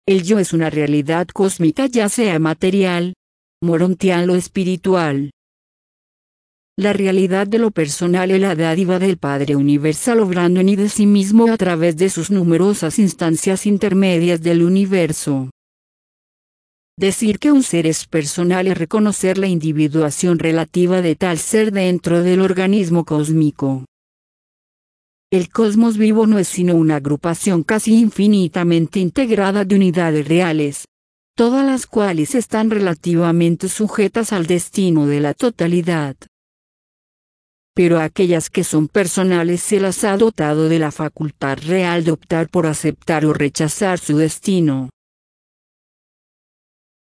El yo es una realidad cósmica, ya sea material, morontial o espiritual. La realidad de lo personal es la dádiva del Padre Universal obrando en y de sí mismo a través de sus numerosas instancias intermedias del universo. Decir que un ser es personal es reconocer la individuación relativa de tal ser dentro del organismo cósmico. El cosmos vivo no es sino una agrupación casi infinitamente integrada de unidades reales, todas las cuales están relativamente sujetas al destino de la totalidad. Pero a aquellas que son personales se las ha dotado de la facultad real de optar por aceptar o rechazar su destino.